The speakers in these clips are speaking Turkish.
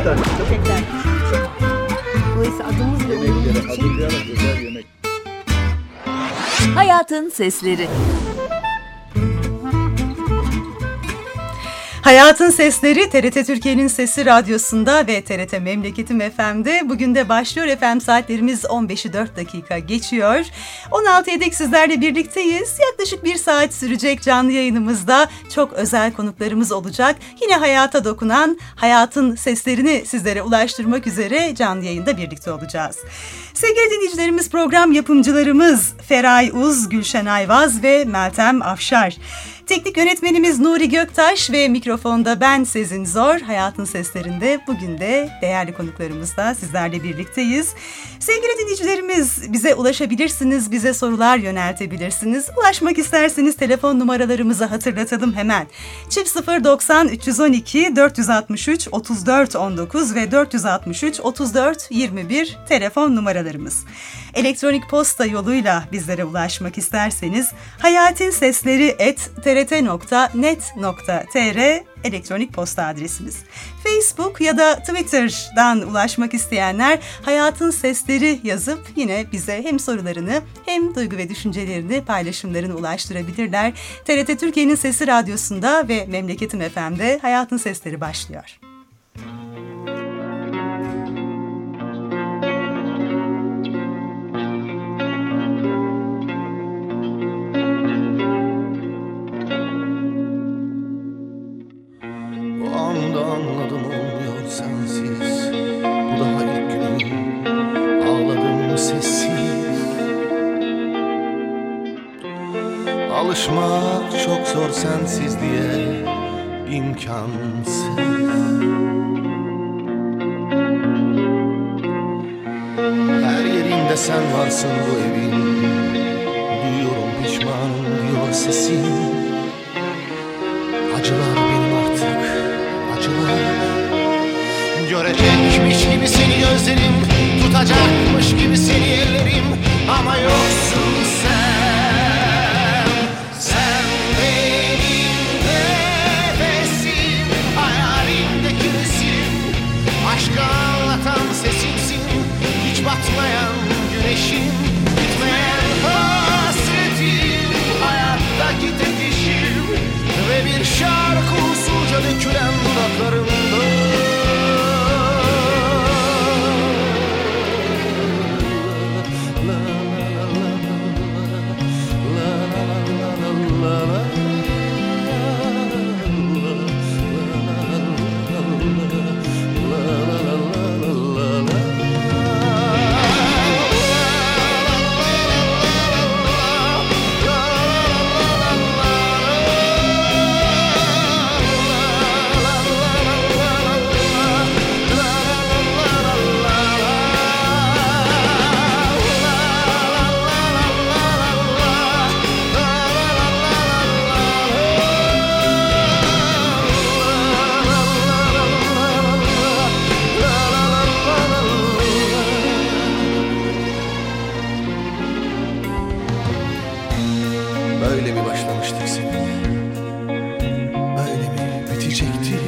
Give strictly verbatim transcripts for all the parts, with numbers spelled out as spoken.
Şeker. Şeker. Dolayısıyla adımız bile Yemeklere olduğu için. hazırlayarak özel yemek. Hayatın Sesleri. Hayatın Sesleri T R T Türkiye'nin Sesi Radyosu'nda ve T R T Memleketim F M'de. Bugün de başlıyor. F M saatlerimiz on beşi dört dakika geçiyor. on altı yedek sizlerle birlikteyiz. Yaklaşık bir saat sürecek canlı yayınımızda çok özel konuklarımız olacak. Yine hayata dokunan, hayatın seslerini sizlere ulaştırmak üzere canlı yayında birlikte olacağız. Sevgili dinleyicilerimiz, program yapımcılarımız Feray Uz, Gülşen Ayvaz ve Meltem Afşar. Teknik yönetmenimiz Nuri Göktaş ve mikrofonda ben Sezin Zor. Hayatın Seslerinde bugün de değerli konuklarımızla sizlerle birlikteyiz. Sevgili dinleyicilerimiz, bize ulaşabilirsiniz, bize sorular yöneltebilirsiniz. Ulaşmak isterseniz telefon numaralarımızı hatırlatalım hemen. Çift sıfır doksan üç yüz on iki dört yüz altmış üç otuz dört on dokuz ve dört yüz altmış üç otuz dört yirmi bir telefon numaralarımız. Elektronik posta yoluyla bizlere ulaşmak isterseniz hayatinsesleri at t r t nokta net nokta t r elektronik posta adresimiz. Facebook ya da Twitter'dan ulaşmak isteyenler Hayatın Sesleri yazıp yine bize hem sorularını hem duygu ve düşüncelerini, paylaşımlarını ulaştırabilirler. T R T Türkiye'nin Sesi Radyosu'nda ve Memleketim F M'de Hayatın Sesleri başlıyor. Anladım olmuyor sensiz. Bu daha ilk günüm. Ağladım sessiz. Alışmak çok zor sensiz diye, imkansız. Her yerinde sen varsın bu evin. Duyuyorum pişmanım diyor sesin. Acılar benim artık, acılar. Görecekmiş gibi seni gözlerim, tutacakmış gibi seni ellerim. Ama yoksun sen, sen benim nefesim. Hayalimdeki resim, aşkı anlatan sesimsin. Hiç batmayan güneşim, bitmeyen hasretim. Hayattaki tek işim ve bir şarkı usulca dökülen dudaklarımda. Böyle mi başlamıştık seninle? Böyle mi bitecekti?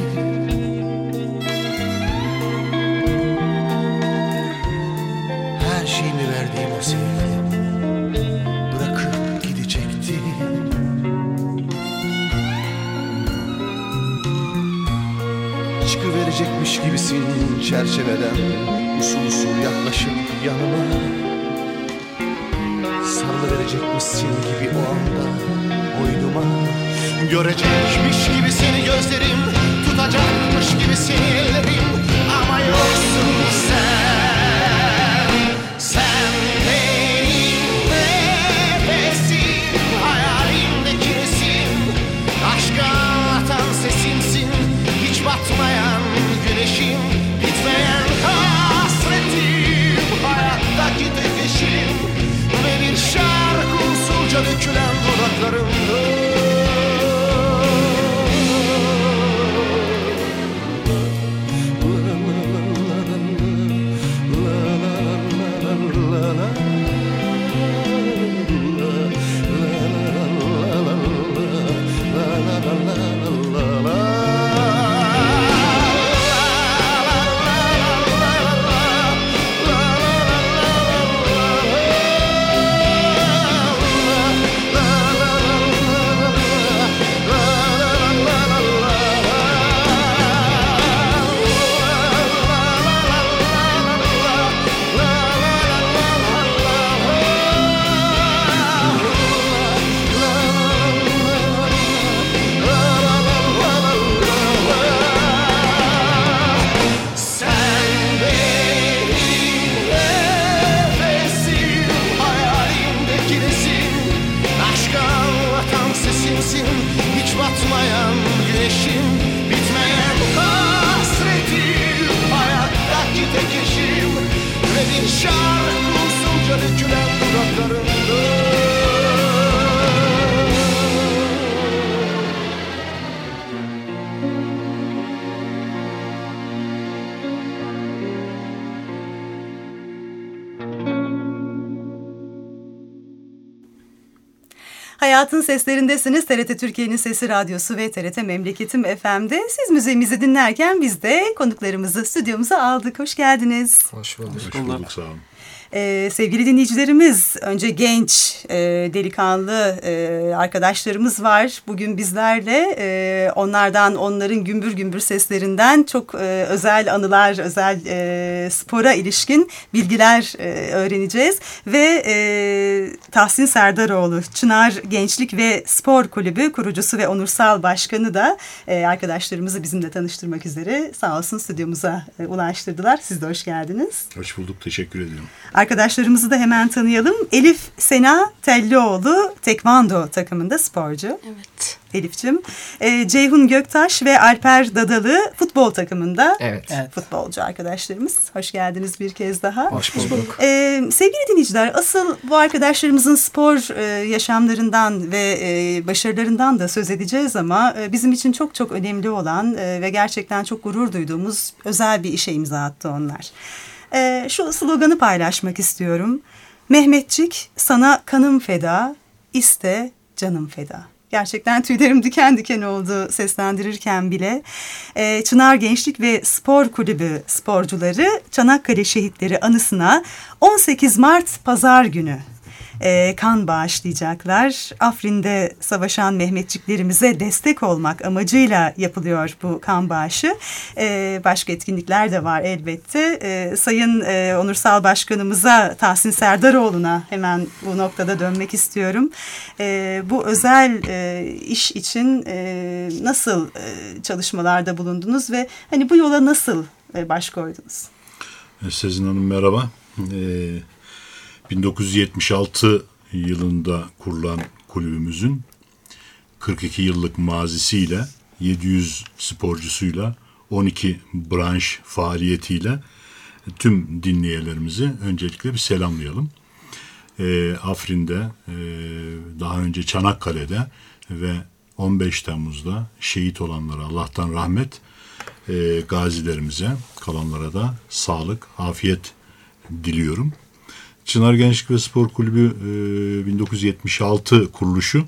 Her şeyimi verdiğim o sevgi bırakıp gidecekti. Çıkıverecekmiş gibisin çerçeveden, usul usul yaklaşıp yanıma. Sarılıverecekmişsin gibi o anda boynuma. Görecekmiş gibi seni gözlerim, tutacakmış gibi seni ellerim. Ama yoksun sen, sen benim nefesim. Hayalimdeki resim, aşkı anlatan sesimsin. Hiç batmayan güneşim, bitmeyen hasretim. Hayattaki tek eşim ve bir şarkı usulca dökülen dudaklarımda. Hayatın Seslerindesiniz. T R T Türkiye'nin Sesi Radyosu ve T R T Memleketim F M'de. Siz müziğimizi dinlerken biz de konuklarımızı stüdyomuza aldık. Hoş geldiniz. Hoş bulduk. Hoş bulduk, sağ olun. Ee, sevgili dinleyicilerimiz, önce genç, e, delikanlı e, arkadaşlarımız var bugün bizlerle. E, onlardan, onların gümbür gümbür seslerinden çok e, özel anılar, özel e, spora ilişkin bilgiler e, öğreneceğiz. Ve e, Tahsin Serdaroğlu, Çınar Gençlik ve Spor Kulübü kurucusu ve onursal başkanı da e, arkadaşlarımızı bizimle tanıştırmak üzere sağ olsun stüdyomuza e, ulaştırdılar. Siz de hoş geldiniz. Hoş bulduk, teşekkür ediyorum. Arkadaşlarımızı da hemen tanıyalım. Elif Sena Tellioğlu tekvando takımında sporcu. Evet. Elif'ciğim. Ee, Ceyhun Göktaş ve Alper Dadalı futbol takımında. Evet. evet. Futbolcu arkadaşlarımız. Hoş geldiniz bir kez daha. Hoş bulduk. Ee, sevgili dinleyiciler, asıl bu arkadaşlarımızın spor e, yaşamlarından ve e, başarılarından da söz edeceğiz ama e, bizim için çok çok önemli olan e, ve gerçekten çok gurur duyduğumuz özel bir işe imza attı onlar. Ee, şu sloganı paylaşmak istiyorum. Mehmetçik, sana kanım feda, iste canım feda. Gerçekten tüylerim diken diken oldu seslendirirken bile. Ee, Çınar Gençlik ve Spor Kulübü sporcuları Çanakkale Şehitleri anısına on sekiz Mart Pazar günü e, kan bağışlayacaklar. Afrin'de savaşan Mehmetçiklerimize destek olmak amacıyla yapılıyor bu kan bağışı. E, başka etkinlikler de var elbette. E, Sayın e, Onursal Başkanımıza, Tahsin Serdaroğlu'na hemen bu noktada dönmek istiyorum. E, bu özel e, iş için e, nasıl e, çalışmalarda bulundunuz ve hani bu yola nasıl e, baş koydunuz? Sezin Hanım merhaba. Ee, bin dokuz yüz yetmiş altı yılında kurulan kulübümüzün kırk iki yıllık mazisiyle, yedi yüz sporcusuyla, on iki branş faaliyetiyle tüm dinleyicilerimizi öncelikle bir selamlayalım. Ee, Afrin'de, e, daha önce Çanakkale'de ve on beş Temmuz'da şehit olanlara Allah'tan rahmet, e, gazilerimize, kalanlara da sağlık, afiyet diliyorum. Çınar Gençlik ve Spor Kulübü e, bin dokuz yüz yetmiş altı kuruluşu,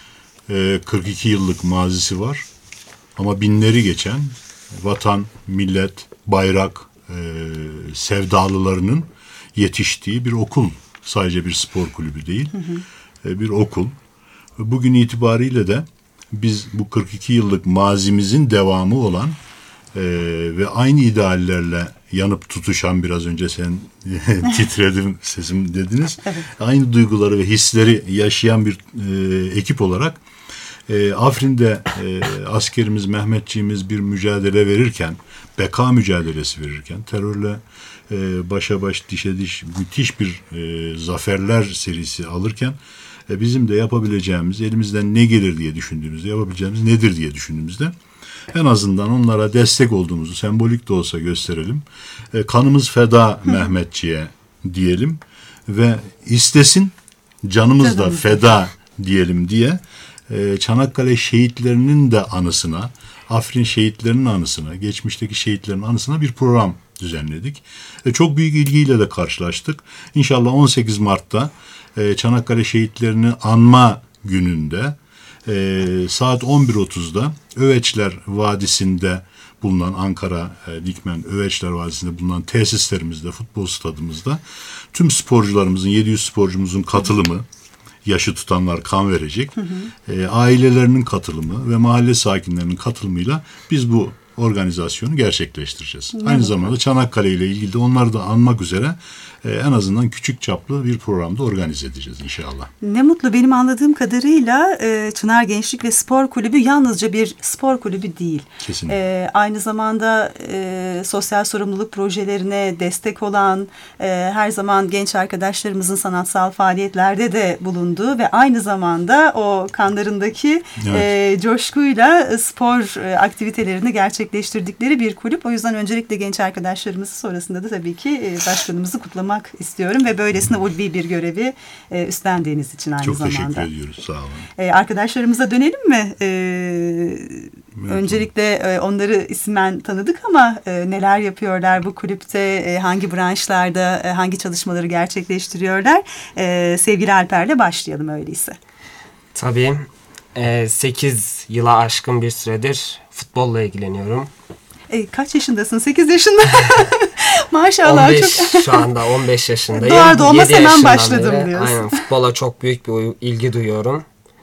e, kırk iki yıllık mazisi var. Ama binleri geçen vatan, millet, bayrak e, sevdalılarının yetiştiği bir okul. Sadece bir spor kulübü değil, hı hı. E, bir okul. Bugün itibariyle de biz bu kırk iki yıllık mazimizin devamı olan e, ve aynı ideallerle yanıp tutuşan, biraz önce sen titredim sesim dediniz. Evet. Aynı duyguları ve hisleri yaşayan bir e, ekip olarak e, Afrin'de e, askerimiz, Mehmetçiğimiz bir mücadele verirken, beka mücadelesi verirken, terörle e, başa baş, dişe diş müthiş bir e, zaferler serisi alırken e, bizim de yapabileceğimiz, elimizden ne gelir diye düşündüğümüzde, yapabileceğimiz nedir diye düşündüğümüzde en azından onlara destek olduğumuzu sembolik de olsa gösterelim. E, kanımız feda Mehmetçiğe diyelim ve istesin canımız da feda diyelim diye e, Çanakkale şehitlerinin de anısına, Afrin şehitlerinin anısına, geçmişteki şehitlerin anısına bir program düzenledik. E, çok büyük ilgiyle de karşılaştık. İnşallah on sekiz Mart'ta e, Çanakkale şehitlerini anma gününde e, saat on bir otuzda Öveçler Vadisi'nde bulunan, Ankara e, Dikmen Öveçler Vadisi'nde bulunan tesislerimizde, futbol stadımızda tüm sporcularımızın, yedi yüz sporcumuzun katılımı, yaşı tutanlar kan verecek, hı hı. E, ailelerinin katılımı ve mahalle sakinlerinin katılımıyla biz bu organizasyonu gerçekleştireceğiz. Ne Aynı zamanda Çanakkale ile ilgili de onları da anmak üzere e, en azından küçük çaplı bir programda organize edeceğiz inşallah. Ne mutlu, benim anladığım kadarıyla e, Çınar Gençlik ve Spor Kulübü yalnızca bir spor kulübü değil. Kesinlikle. E, aynı zamanda e, sosyal sorumluluk projelerine destek olan, e, her zaman genç arkadaşlarımızın sanatsal faaliyetlerde de bulunduğu ve aynı zamanda o kanlarındaki evet. e, coşkuyla spor e, aktivitelerini gerçekleştirdikleri bir kulüp. O yüzden öncelikle genç arkadaşlarımızı, sonrasında da tabii ki e, başkanımızı kutlamak istiyorum ve böylesine ulvi bir görevi e, üstlendiğiniz için aynı Çok zamanda. Çok teşekkür ediyoruz. Sağ olun. E, arkadaşlarımıza dönelim mi? E, öncelikle e, onları ismen tanıdık ama e, neler yapıyorlar bu kulüpte, e, hangi branşlarda, e, hangi çalışmaları gerçekleştiriyorlar? E, sevgili Alper'le başlayalım öyleyse. Tabii. E, sekiz yıla aşkın bir süredir futbolla ilgileniyorum. E, kaç yaşındasın? sekiz yaşında. Maşallah. on beş çok... şu anda on beş yaşındayım. Doğar doğmaz yedi hemen yaşından başladım beri, diyorsun. aynen, futbola çok büyük bir ilgi duyuyorum.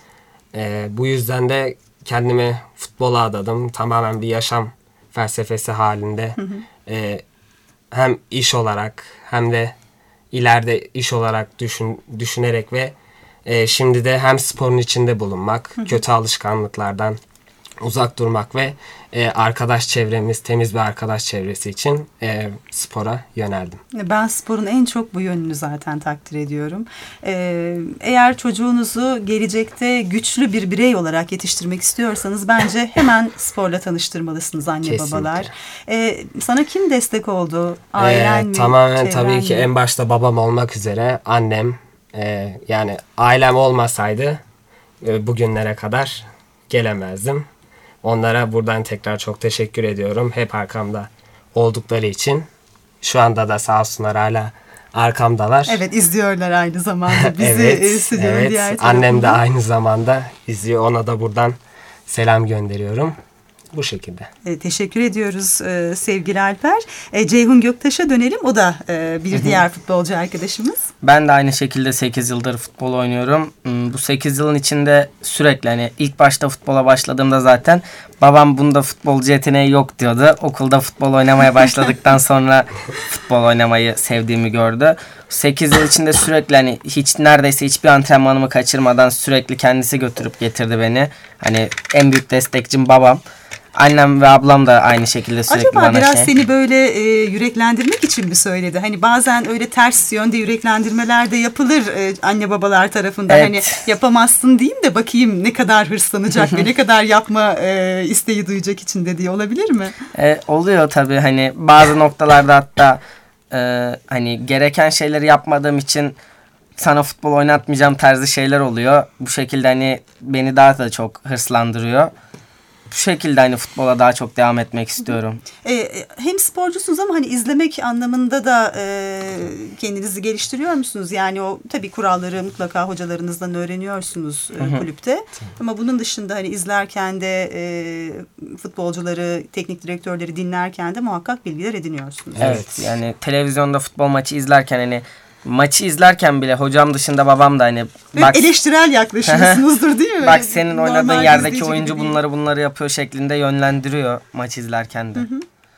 E, bu yüzden de kendimi futbola adadım. Tamamen bir yaşam felsefesi halinde. Hı hı. E, hem iş olarak hem de ileride iş olarak düşün, düşünerek ve e, şimdi de hem sporun içinde bulunmak, hı hı. kötü alışkanlıklardan uzak durmak ve e, arkadaş çevremiz, temiz bir arkadaş çevresi için e, spora yöneldim. Ben sporun en çok bu yönünü zaten takdir ediyorum. Ee, eğer çocuğunuzu gelecekte güçlü bir birey olarak yetiştirmek istiyorsanız bence hemen sporla tanıştırmalısınız anne Kesinlikle. babalar. Ee, sana kim destek oldu? Ailen Ee, mi? Tamamen tabii mi? ki en başta babam olmak üzere annem. E, yani ailem olmasaydı e, bugünlere kadar gelemezdim. Onlara buradan tekrar çok teşekkür ediyorum. Hep arkamda oldukları için. Şu anda da sağ olsunlar hala arkamdalar. Evet, izliyorlar aynı zamanda bizi. Evet, evet. Diğer Annem de tarafından. aynı zamanda izliyor. Ona da buradan selam gönderiyorum. Bu şekilde. E, teşekkür ediyoruz e, sevgili Alper. E, Ceyhun Göktaş'a dönelim. O da e, bir diğer futbolcu arkadaşımız. Ben de aynı şekilde sekiz yıldır futbol oynuyorum. Bu sekiz yılın içinde sürekli, hani ilk başta futbola başladığımda zaten babam bunda futbolcu yeteneği yok diyordu. Okulda futbol oynamaya başladıktan sonra futbol oynamayı sevdiğimi gördü. sekiz yıl içinde sürekli, hani hiç neredeyse hiçbir antrenmanımı kaçırmadan sürekli kendisi götürüp getirdi beni. Hani en büyük destekçim babam. Annem ve ablam da aynı şekilde sürekli Acaba bana biraz şey... seni böyle e, yüreklendirmek için mi söyledi? Hani bazen öyle ters yönde yüreklendirmeler de yapılır e, anne babalar tarafından. Evet. Hani yapamazsın diyeyim de bakayım ne kadar hırslanacak ve ne kadar yapma e, isteği duyacak içinde diye olabilir mi? E, oluyor tabii, hani bazı noktalarda hatta e, hani gereken şeyleri yapmadığım için sana futbol oynatmayacağım tarzı şeyler oluyor. Bu şekilde hani beni daha da çok hırslandırıyor. Bu şekilde hani futbola daha çok devam etmek istiyorum. E, hem sporcusunuz ama hani izlemek anlamında da e, kendinizi geliştiriyor musunuz? Yani o tabii kuralları mutlaka hocalarınızdan öğreniyorsunuz e, kulüpte. Ama bunun dışında hani izlerken de e, futbolcuları, teknik direktörleri dinlerken de muhakkak bilgiler ediniyorsunuz. Evet, yani televizyonda futbol maçı izlerken hani maçı izlerken bile hocam dışında babam da hani bak, eleştirel yaklaşıyorsunuzdur değil mi? Bak senin Normal oynadığın yerdeki izleyici oyuncu gibi değil. bunları bunları yapıyor şeklinde yönlendiriyor maç izlerken de. Hı hı.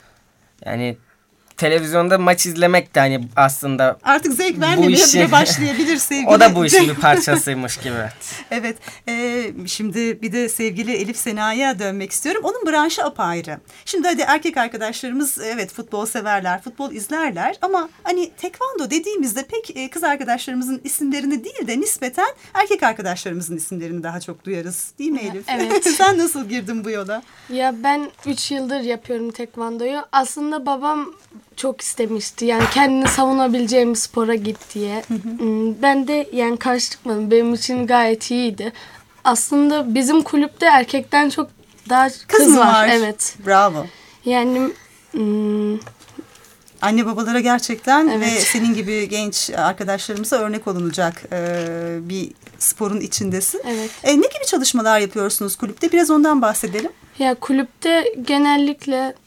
Yani televizyonda maç izlemek de hani aslında artık zevk vermemeye işi... bile başlayabilir sevgili. O da bu işin bir parçasıymış gibi. Evet. E, şimdi bir de sevgili Elif Sena'ya dönmek istiyorum. Onun branşı apayrı. Şimdi hadi erkek arkadaşlarımız evet futbol severler, futbol izlerler ama hani tekvando dediğimizde pek e, kız arkadaşlarımızın isimlerini değil de nispeten erkek arkadaşlarımızın isimlerini daha çok duyarız. Değil mi Elif? Evet. Sen nasıl girdin bu yola? Ya ben üç yıldır yapıyorum tekvandoyu. Aslında babam çok istemişti. Yani kendini savunabileceğim bir spora git diye. Ben de yani karşı çıkmadım. Benim için gayet iyiydi. Aslında bizim kulüpte erkekten çok daha kız, Kız mı var. var? Evet. Bravo. Yani hmm, anne babalara gerçekten evet. ve senin gibi genç arkadaşlarımıza örnek olunacak e, bir sporun içindesin. Evet. E, ne gibi çalışmalar yapıyorsunuz kulüpte? Biraz ondan bahsedelim. Ya kulüpte genellikle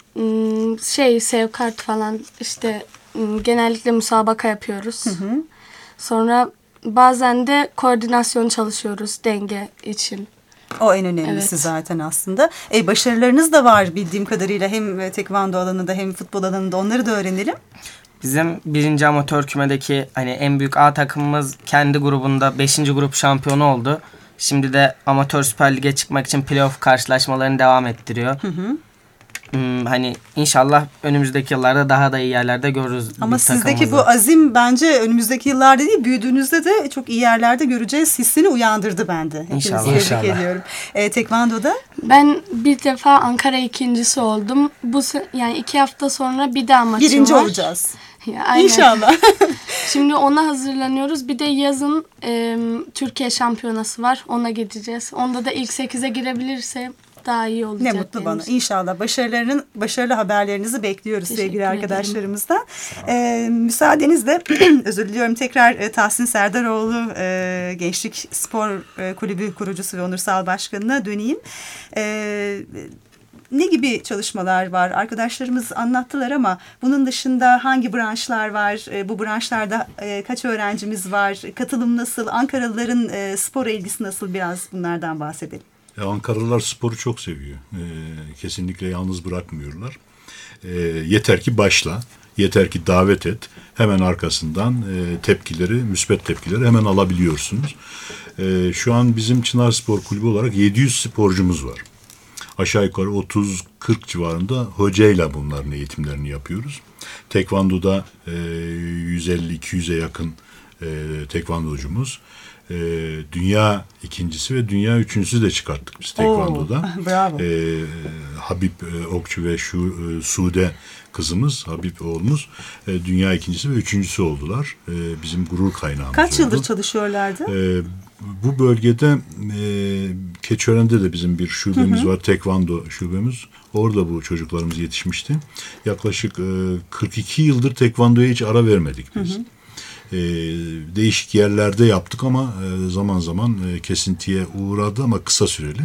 şey sevkart falan işte genellikle müsabaka yapıyoruz. Hı hı. Sonra bazen de koordinasyon çalışıyoruz denge için. O en önemlisi evet. zaten aslında. E, başarılarınız da var bildiğim kadarıyla hem tekvando alanında hem futbol alanında, onları da öğrenelim. Bizim birinci amatör kümedeki hani en büyük A takımımız kendi grubunda beşinci grup şampiyonu oldu. Şimdi de amatör Süper Lig'e çıkmak için playoff karşılaşmalarını devam ettiriyor. Hı hı. Hmm, hani inşallah önümüzdeki yıllarda daha da iyi yerlerde görürüz. Ama sizdeki bu azim bence önümüzdeki yıllarda değil, büyüdüğünüzde de çok iyi yerlerde göreceğiz hissini uyandırdı bende. İnşallah. Tebrik İnşallah. ediyorum. E, tekvando'da? Ben bir defa Ankara ikincisi oldum. Bu yani iki hafta sonra bir daha maçım Birinci var. olacağız. Ya, aynen. İnşallah. Şimdi ona hazırlanıyoruz. Bir de yazın e, Türkiye şampiyonası var. Ona gideceğiz. Onda da ilk sekize girebilirse daha iyi olacak. Ne mutlu benim bana. için. İnşallah başarılarının başarılı haberlerinizi bekliyoruz Teşekkür sevgili ederim. arkadaşlarımızdan. Ee, müsaadenizle özür diliyorum tekrar e, Tahsin Serdaroğlu e, Gençlik Spor e, Kulübü kurucusu ve onursal başkanına döneyim. E, Ne gibi çalışmalar var? Arkadaşlarımız anlattılar ama bunun dışında hangi branşlar var? E, bu branşlarda e, kaç öğrencimiz var? Katılım nasıl? Ankaralıların e, spora ilgisi nasıl? Biraz bunlardan bahsedelim. E, Ankaralılar sporu çok seviyor. E, kesinlikle yalnız bırakmıyorlar. E, yeter ki başla, yeter ki davet et. Hemen arkasından e, tepkileri, müsbet tepkileri hemen alabiliyorsunuz. E, şu an bizim Çınar Spor Kulübü olarak yedi yüz sporcumuz var. Aşağı yukarı otuz kırk civarında hocayla bunların eğitimlerini yapıyoruz. Tekvando'da e, yüz elli iki yüze yakın e, tekvandocumuz. E, dünya ikincisi ve dünya üçüncüsü de çıkarttık biz tekvandoda. Oo, bravo. E, Habib e, Okçu ve şu e, Sude kızımız, Habib oğlumuz e, dünya ikincisi ve üçüncüsü oldular. E, bizim gurur kaynağımız Kaç oldu. yıldır çalışıyorlardı? E, bu bölgede e, Keçiören'de de bizim bir şubemiz hı hı. var. Tekvando şubemiz. Orada bu çocuklarımız yetişmişti. Yaklaşık e, kırk iki yıldır tekvandoya hiç ara vermedik biz. Hı hı. E, değişik yerlerde yaptık ama e, zaman zaman e, kesintiye uğradı ama kısa süreli.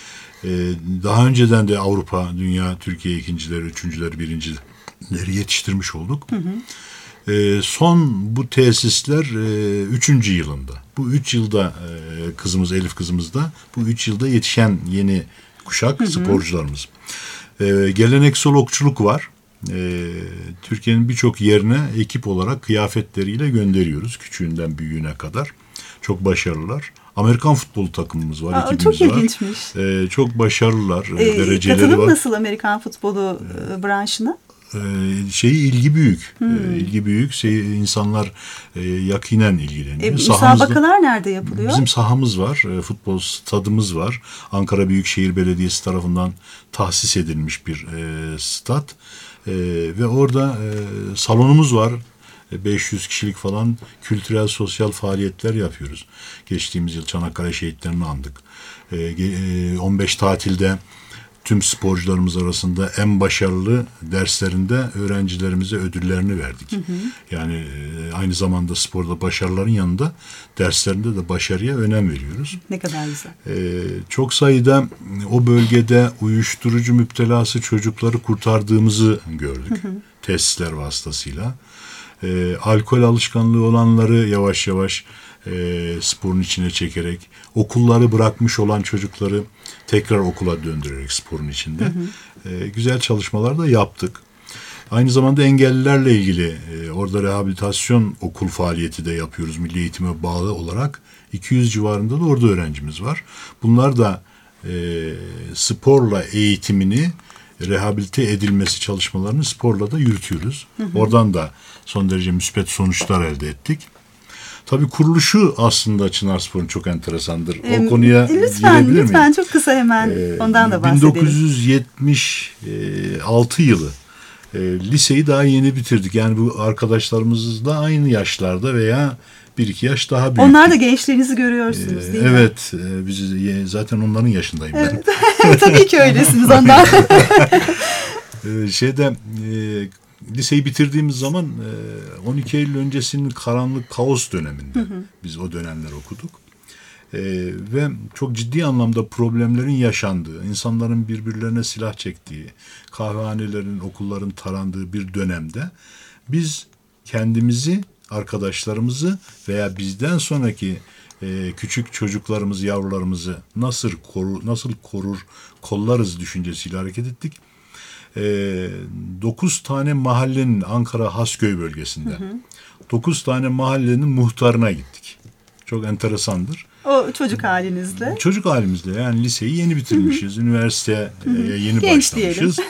E, daha önceden de Avrupa, Dünya, Türkiye ikincileri, üçüncüleri, birincileri yetiştirmiş olduk. Hı hı. E, son bu tesisler e, üçüncü yılında. Bu üç yılda e, kızımız, Elif kızımız da bu üç yılda yetişen yeni kuşak hı hı. sporcularımız. E, geleneksel okçuluk var. E, Türkiye'nin birçok yerine ekip olarak kıyafetleriyle gönderiyoruz. Küçüğünden büyüğüne kadar. Çok başarılılar. Amerikan futbolu takımımız var. Aa, çok ilginçmiş. E, çok başarılılar. E, dereceleri katılım var. nasıl Amerikan futbolu e, branşına? Ee, şey ilgi büyük. Hmm. Ee, ilgi büyük. Şey, insanlar e, yakinen ilgileniyor. E, müsabakalar nerede yapılıyor? Bizim sahamız var. E, futbol stadımız var. Ankara Büyükşehir Belediyesi tarafından tahsis edilmiş bir e, stat. E, ve orada e, salonumuz var. E, beş yüz kişilik falan kültürel sosyal faaliyetler yapıyoruz. Geçtiğimiz yıl Çanakkale şehitlerini andık. E, on beş tatilde tüm sporcularımız arasında en başarılı derslerinde öğrencilerimize ödüllerini verdik. Hı hı. Yani e, aynı zamanda sporda başarıların yanında derslerinde de başarıya önem veriyoruz. Ne kadar güzel. E, çok sayıda o bölgede uyuşturucu müptelası çocukları kurtardığımızı gördük. Hı hı. Tesisler vasıtasıyla. E, alkol alışkanlığı olanları yavaş yavaş e, sporun içine çekerek, okulları bırakmış olan çocukları tekrar okula döndürerek sporun içinde hı hı. E, güzel çalışmalar da yaptık. Aynı zamanda engellilerle ilgili e, orada rehabilitasyon okul faaliyeti de yapıyoruz milli eğitime bağlı olarak. iki yüz civarında da orada öğrencimiz var. Bunlar da e, sporla eğitimini rehabilite edilmesi çalışmalarını sporla da yürütüyoruz. Hı hı. Oradan da son derece müspet sonuçlar elde ettik. Tabii kuruluşu aslında Çınar Spor'un çok enteresandır. Ee, o konuya lütfen, girebilir lütfen miyim? çok kısa hemen ee, ondan da bahsedelim. bin dokuz yüz yetmiş altı yılı e, liseyi daha yeni bitirdik. Yani bu arkadaşlarımız da aynı yaşlarda veya bir iki yaş daha büyük. Onlar da gençliğinizi görüyorsunuz ee, değil evet, mi? Evet. Biz zaten onların yaşındayım ben. Tabii ki öylesiniz ondan. Şeyde e, liseyi bitirdiğimiz zaman e, on iki Eylül öncesinin karanlık kaos döneminde hı hı. biz o dönemler okuduk. E, ve çok ciddi anlamda problemlerin yaşandığı, insanların birbirlerine silah çektiği, kahvehanelerin, okulların tarandığı bir dönemde biz kendimizi, arkadaşlarımızı veya bizden sonraki e, küçük çocuklarımızı, yavrularımızı nasıl koru, nasıl korur, kollarız düşüncesiyle hareket ettik. dokuz tane mahallenin Ankara Hasköy bölgesinde hı hı. dokuz tane mahallenin muhtarına gittik. Çok enteresandır. O çocuk halinizle. Çocuk halimizle yani liseyi yeni bitirmişiz. Hı hı. Üniversiteye hı hı. yeni Genç başlamışız.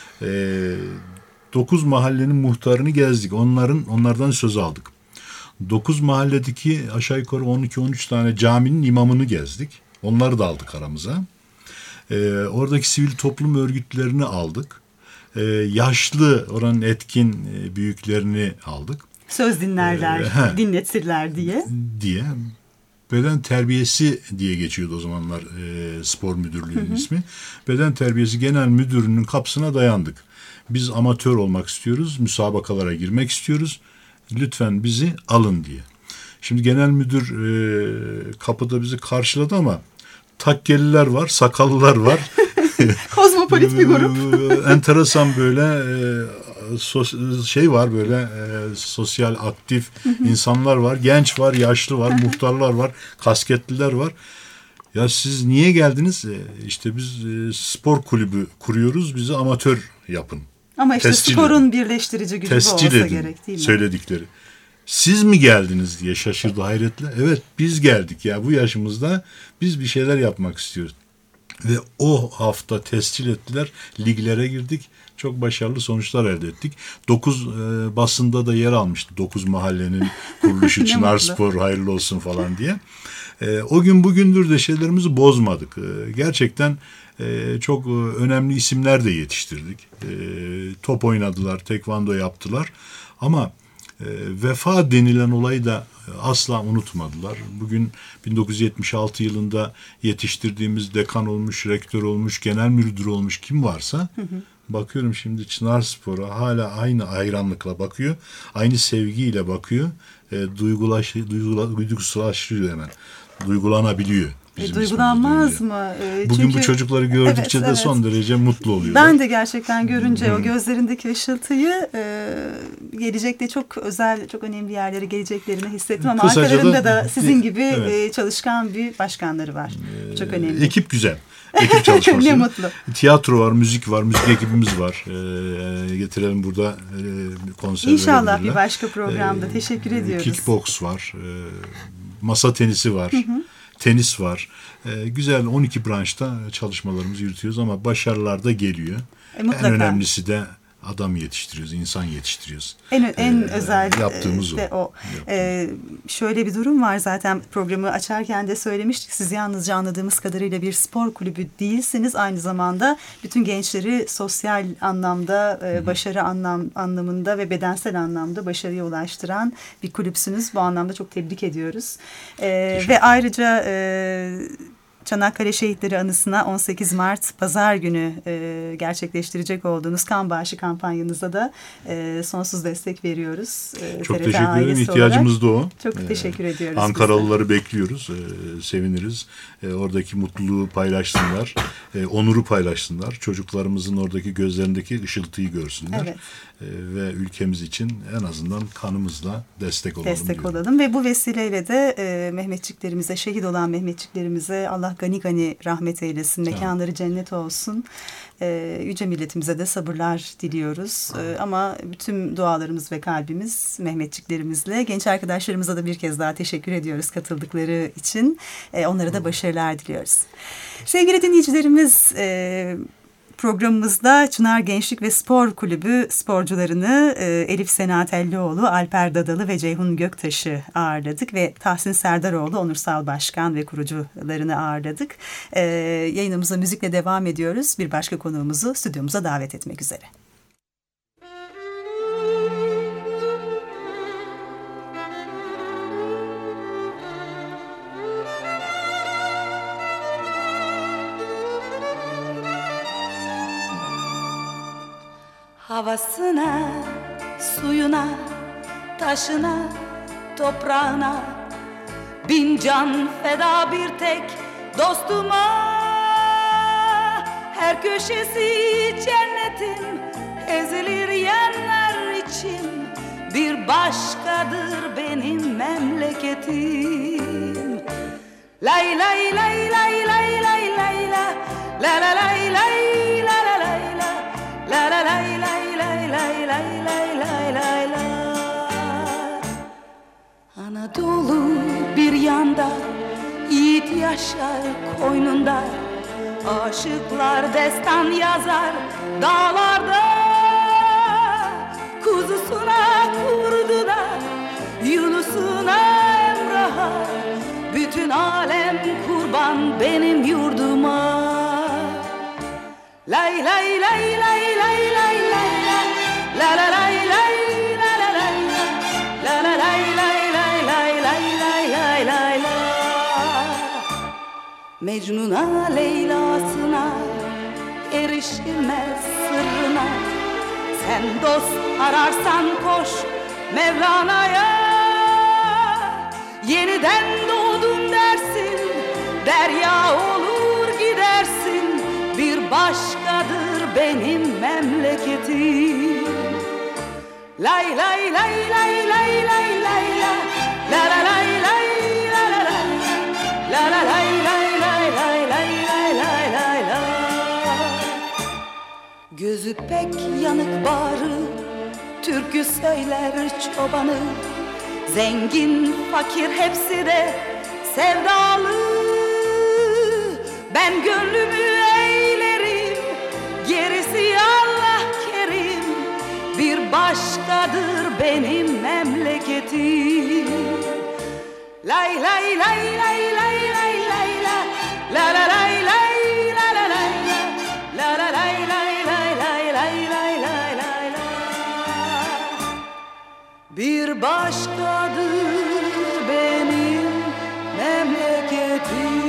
dokuz mahallenin muhtarını gezdik. Onların onlardan söz aldık. dokuz mahalledeki aşağı yukarı on iki on üç tane caminin imamını gezdik. Onları da aldık aramıza. Ee, oradaki sivil toplum örgütlerini aldık. Ee, yaşlı oranın etkin e, büyüklerini aldık. Söz dinlerler, ee, dinletirler diye. Diye. Beden terbiyesi diye geçiyordu o zamanlar e, spor müdürlüğünün hı hı. ismi. Beden terbiyesi genel müdürünün kapısına dayandık. Biz amatör olmak istiyoruz, müsabakalara girmek istiyoruz. Lütfen bizi alın diye. Şimdi genel müdür e, kapıda bizi karşıladı ama takkeliler var, sakallılar var. Kozmopolit bir grup. Enteresan böyle e, sos, şey var böyle e, sosyal aktif insanlar var. Genç var, yaşlı var, muhtarlar var, kasketliler var. Ya siz niye geldiniz? E, işte biz e, spor kulübü kuruyoruz, bizi amatör yapın. Ama işte Tescil sporun edin. birleştirici gücü Tescil olsa edin, gerek değil mi? Söyledikleri. Siz mi geldiniz diye şaşırdı hayretle. Evet biz geldik ya bu yaşımızda biz bir şeyler yapmak istiyoruz. Ve o hafta tescil ettiler. Liglere girdik. Çok başarılı sonuçlar elde ettik. Dokuz e, basında da yer almıştı. Dokuz mahallenin kuruluşu Çınarspor hayırlı olsun falan diye. E, o gün bugündür de şeylerimizi bozmadık. E, gerçekten e, çok önemli isimler de yetiştirdik. E, top oynadılar, tekvando yaptılar. Ama e, vefa denilen olayı da asla unutmadılar. Bugün bin dokuz yüz yetmiş altı yılında yetiştirdiğimiz dekan olmuş, rektör olmuş, genel müdür olmuş kim varsa hı hı. bakıyorum şimdi Çınarspor'a hala aynı hayranlıkla bakıyor. Aynı sevgiyle bakıyor. E, duygulaş, duygula, duygusallaşıyor hemen. Duygulanabiliyor. E, duygulanmaz mı? E, Bugün çünkü, bu çocukları gördükçe evet, de evet. son derece mutlu oluyorlar. Ben de gerçekten görünce hmm. o gözlerindeki ışıltıyı e, gelecekte çok özel, çok önemli yerlere geleceklerini hissettim. Ama Kısaca arkalarında da, da sizin gibi evet. e, çalışkan bir başkanları var. Ee, çok önemli. Ekip güzel. Ekip çalışması. Ne mutlu. Tiyatro var, müzik var, müzik ekibimiz var. Ee, getirelim burada e, konser İnşallah verebilirler. bir başka programda. Ee, Teşekkür ediyoruz. Kickbox var. E, masa tenisi var. Hı hı. Tenis var. E, güzel on iki branşta çalışmalarımızı yürütüyoruz ama başarılar da geliyor. E, en önemlisi de adam yetiştiriyoruz, insan yetiştiriyoruz. En, en ee, özel yaptığımız de o. o. Ee, şöyle bir durum var zaten programı açarken de söylemiştik. Siz yalnızca anladığımız kadarıyla bir spor kulübü değilsiniz. Aynı zamanda bütün gençleri sosyal anlamda, e, başarı anlam, anlamında ve bedensel anlamda başarıya ulaştıran bir kulüpsünüz. Bu anlamda çok tebrik ediyoruz. Ee, ve ayrıca E, Çanakkale Şehitleri Anısı'na on sekiz Mart Pazar günü e, gerçekleştirecek olduğunuz kan bağışı kampanyanıza da e, sonsuz destek veriyoruz. E, Çok T R T teşekkür ederim. İhtiyacımız da o. Çok ee, teşekkür ediyoruz. Ankaralıları bekliyoruz. E, seviniriz. E, oradaki mutluluğu paylaşsınlar. E, onuru paylaşsınlar. Çocuklarımızın oradaki gözlerindeki ışıltıyı görsünler. Evet. E, ve ülkemiz için en azından kanımızla destek olalım. Destek diyorum. olalım ve bu vesileyle de e, Mehmetçiklerimize, şehit olan Mehmetçiklerimize Allah gani gani rahmet eylesin. Mekanları evet. cennet olsun. E, yüce milletimize de sabırlar diliyoruz. E, ama bütün dualarımız ve kalbimiz Mehmetçiklerimizle. Genç arkadaşlarımıza da bir kez daha teşekkür ediyoruz katıldıkları için. E, onlara da başarılar diliyoruz. Sevgili dinleyicilerimiz, e, programımızda Çınar Gençlik ve Spor Kulübü sporcularını e, Elif Sena Tellioğlu, Alper Dadalı ve Ceyhun Göktaş'ı ağırladık ve Tahsin Serdaroğlu onursal başkan ve kurucularını ağırladık. E, yayınımıza müzikle devam ediyoruz. Bir başka konuğumuzu stüdyomuza davet etmek üzere. Havasına, suyuna, taşına, toprağına bin can feda bir tek dostuma. Her köşesi cennetin ezilir yerler için. Bir başkadır benim memleketim. Lay lay lay lay lay lay lay la la la lay lay la la lay la la la lay lay lay lay lay lay lay lay la. Anadolu bir yanda, yiğit yaşar koynunda. Aşıklar destan yazar dağlarda. Kuzusuna kurduna, Yunus'una Emrah'a. Bütün alem kurban benim yurduma. Lay lay lay lay lay lay lay la la lay lay la la lay la la lay lay lay lay lay lay lay lay. Mecnun'a Leyla'sına erişilmez sırrına. Sen dost ararsan koş Mevlana'ya. Yeniden doğdum dersin, derya olur gidersin. Bir başkadır benim memleketim. Lay lay lay lay lay lay lay la la la lay lay la la la la la lay lay lay lay lay lay lay lay la. Gözü pek yanık bağrı, türkü söyler çobanı. Zengin fakir hepsi de sevdalı. Ben gönlümü eğlerim, gerisi Allah kerim. Bir başkadır benim memleketim. Lay lay lay lay lay lay lay la la la lay lay la la lay la la lay lay lay lay lay lay lay lay la. Bir başkadır benim memleketim.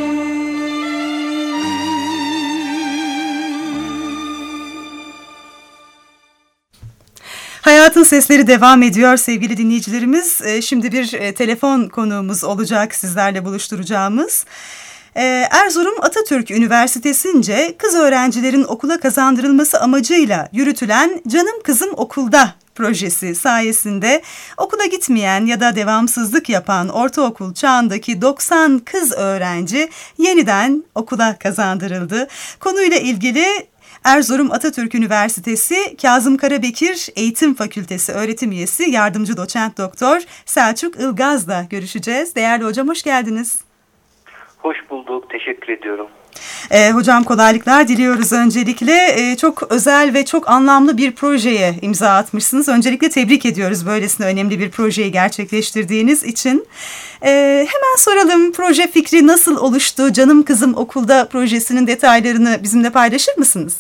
Hayatın Sesleri devam ediyor sevgili dinleyicilerimiz. Şimdi bir telefon konuğumuz olacak sizlerle buluşturacağımız. Erzurum Atatürk Üniversitesi'nce kız öğrencilerin okula kazandırılması amacıyla yürütülen Canım Kızım Okulda projesi sayesinde okula gitmeyen ya da devamsızlık yapan ortaokul çağındaki doksan kız öğrenci yeniden okula kazandırıldı. Konuyla ilgili Erzurum Atatürk Üniversitesi Kazım Karabekir Eğitim Fakültesi öğretim üyesi yardımcı doçent doktor Selçuk Ilgaz'la görüşeceğiz. Değerli hocam hoş geldiniz. Hoş bulduk, teşekkür ediyorum. Ee, hocam kolaylıklar diliyoruz öncelikle. Ee, çok özel ve çok anlamlı bir projeye imza atmışsınız. Öncelikle tebrik ediyoruz böylesine önemli bir projeyi gerçekleştirdiğiniz için. Ee, hemen soralım, proje fikri nasıl oluştu? Canım Kızım Okulda projesinin detaylarını bizimle paylaşır mısınız?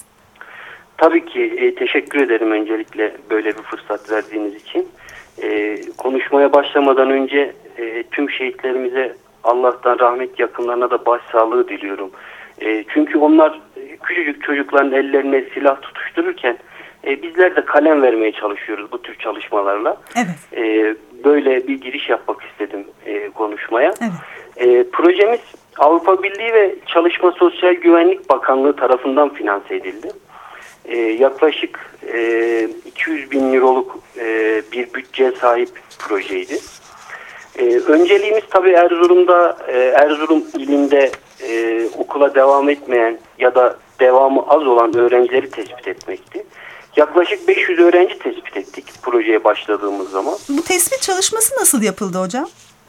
Tabii ki e, teşekkür ederim öncelikle böyle bir fırsat verdiğiniz için. E, konuşmaya başlamadan önce e, tüm şehitlerimize Allah'tan rahmet, yakınlarına da başsağlığı diliyorum. E, çünkü onlar küçücük çocukların ellerine silah tutuştururken e, bizler de kalem vermeye çalışıyoruz bu tür çalışmalarla. Evet. E, böyle bir giriş yapmak istedim e, konuşmaya. Evet. E, projemiz Avrupa Birliği ve Çalışma Sosyal Güvenlik Bakanlığı tarafından finanse edildi. E, yaklaşık e, iki yüz bin euroluk e, bir bütçeye sahip projeydi. Ee, önceliğimiz tabii Erzurum'da, e, Erzurum ilinde e, okula devam etmeyen ya da devamı az olan öğrencileri tespit etmekti. Yaklaşık beş yüz öğrenci tespit ettik projeye başladığımız zaman. Bu tespit çalışması nasıl yapıldı hocam?